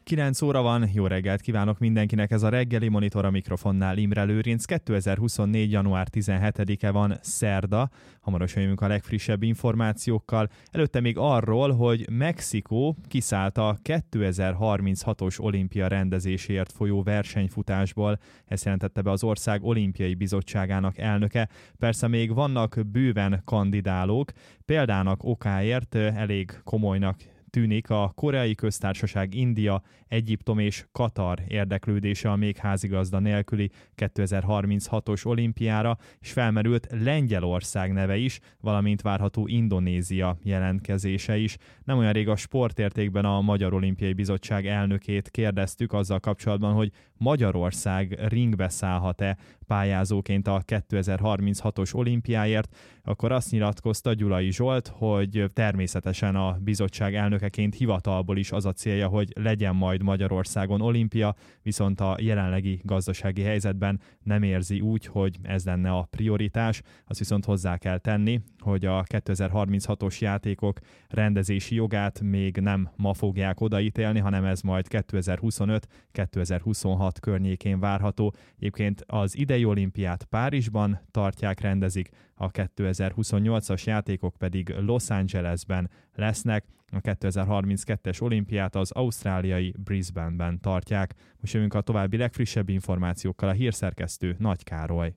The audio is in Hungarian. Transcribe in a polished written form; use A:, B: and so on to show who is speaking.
A: 9 óra van, jó reggelt kívánok mindenkinek, ez a reggeli Monitor, a mikrofonnál Imre Lőrinc. 2024. január 17-e van, szerda, hamarosan jövünk a legfrissebb információkkal. Előtte még arról, hogy Mexikó kiszállt a 2036-os olimpia rendezéséért folyó versenyfutásból, ezt jelentette be az ország olimpiai bizottságának elnöke. Persze még vannak bőven kandidálók, példának okáért elég komolynak tűnik a Koreai Köztársaság, India, Egyiptom és Katar érdeklődése a még házigazda nélküli 2036-os olimpiára, és felmerült Lengyelország neve is, valamint várható Indonézia jelentkezése is. Nem olyan rég a sportértékben a Magyar Olimpiai Bizottság elnökét kérdeztük azzal kapcsolatban, hogy Magyarország ringbe szállhat-e pályázóként a 2036-os olimpiáért, akkor azt nyilatkozta Gyulai Zsolt, hogy természetesen a bizottság elnökeként hivatalból is az a célja, hogy legyen majd Magyarországon olimpia, viszont a jelenlegi gazdasági helyzetben nem érzi úgy, hogy ez lenne a prioritás. Azt viszont hozzá kell tenni, hogy a 2036-os játékok rendezési jogát még nem ma fogják odaítélni, hanem ez majd 2025-2026 környékén várható. Egyébként az idei olimpiát Párizsban rendezik, a 2028-as játékok pedig Los Angelesben lesznek, a 2032-es olimpiát az ausztráliai Brisbaneben tartják. Most jövünk a további legfrissebb információkkal, a hírszerkesztő Nagy Károly.